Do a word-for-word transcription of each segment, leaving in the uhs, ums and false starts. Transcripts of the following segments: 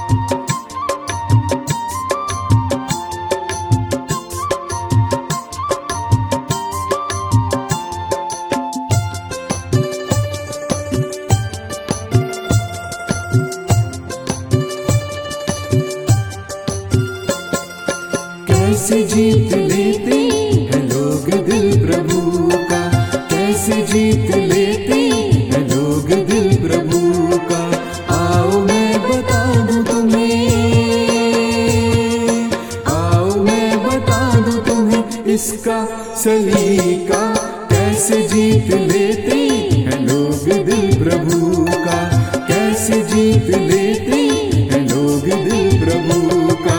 कैसे जीत लेते हैं लोग दिल प्रभु का, कैसे जीत लेते हैं लोग दिल प्रभु का। आओ मैं बता दूं तुम्हें, आओ मैं बता दूं तुम्हें इसका सलीका। कैसे जीत लेते हैं लोग दिल प्रभु का, कैसे जीत लेते हैं लोग दिल प्रभु का।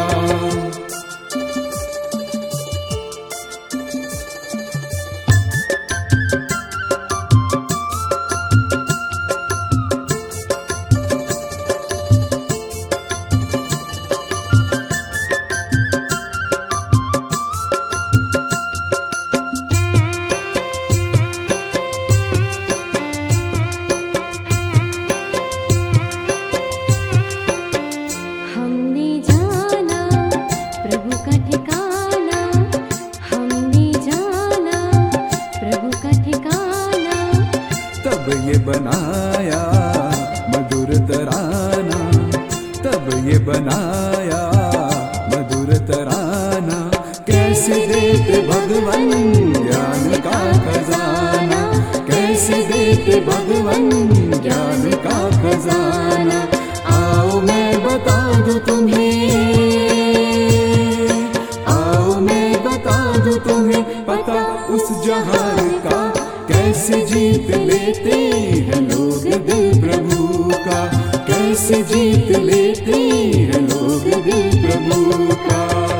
ये बनाया मधुर तराना, तब ये बनाया मधुर तराना। कैसे देते भगवन ज्ञान का खजाना, कैसे देते भगवन ज्ञान का खजाना। आओ मैं बता दूं तुम्हें, आओ मैं बता दूं तुम्हें पता उस जहान का। कैसे जीत लेते हैं लोग दिल प्रभु का, कैसे जीत लेते हैं लोग दिल प्रभु का।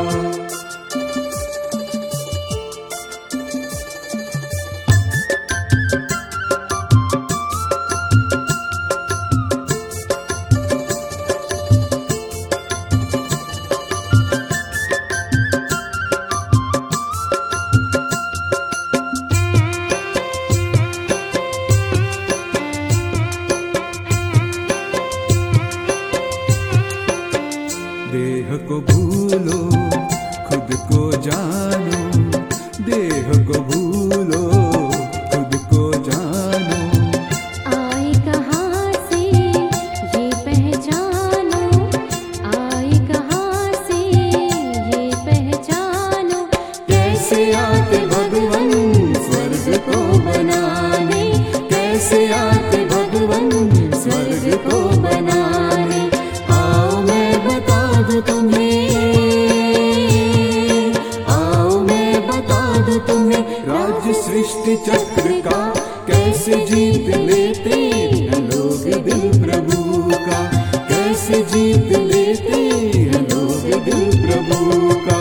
देह को भूलो खुद को जानो, देह को भूलो खुद को जानो। आए कहाँ से ये पहचानो, आए कहाँ से ये पहचानो। कैसे आते भगवन स्वर्ग को बनाने, कैसे आते भगवन स्वर्ग को बनाने। आओ मैं बता दूं तुम्हें, आओ मैं बता दूं तुम्हें राज्य सृष्टि चक्र का। कैसे जीत लेते हैं लोग दिल प्रभु का, कैसे जीत लेते हैं लोग दिल प्रभु का।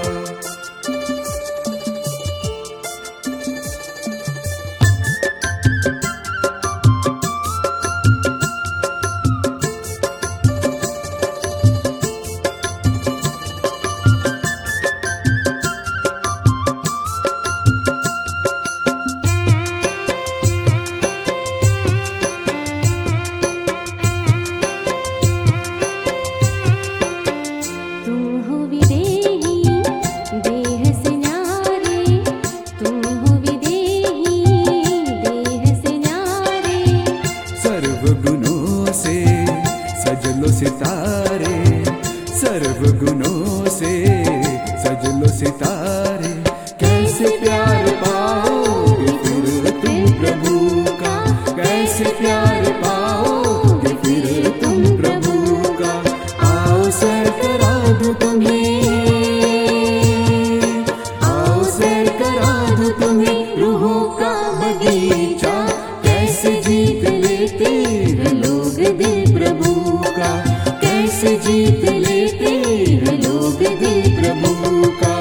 सितारे सर्व गुणों से सज लो सितारे। कैसे प्यार पाओगे फिर तुम प्रभु का, कैसे प्यार पाओगे फिर तुम प्रभु का। आओ सैर करा दूं तुम्हें, आओ सैर करा दूं तुम्हें रूहों का बगीचा। कैसे जीत लेते हैं लोग दिल प्रभु का, कैसे जीत लेते हैं लोग दिल प्रभु का।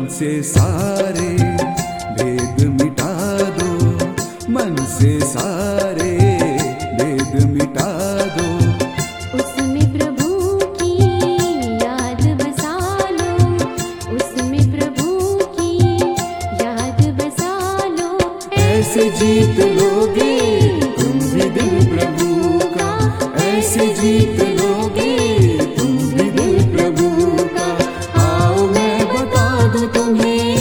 मन से सारे भेद मिटा दो, मन से सारे भेद मिटा दो। उसमें प्रभु की याद बसा लो, उसमें प्रभु की याद बसा लो। ऐसे जीत लोगे तुम भी दिल प्रभु का, ऐसे जीत लोगे तुम भी दिल प्रभु का। आओ मैं बता दूं तुम्हें,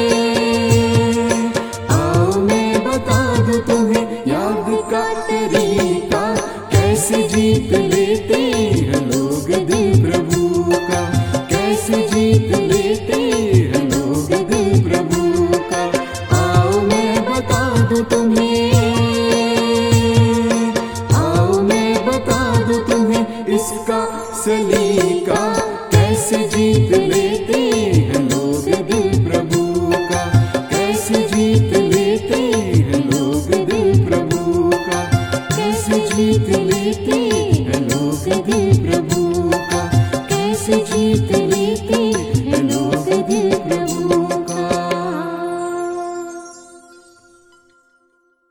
आओ मैं बता दूं तुम्हें याद का तरीका, कैसे जीत लेते हैं लोग दिल प्रभु का, कैसे जीत लेते हैं लोग दिल प्रभु का। आओ मैं बता दूं तुम्हें, आओ मैं बता दूं तुम्हें इसका सलीका, कैसे जीत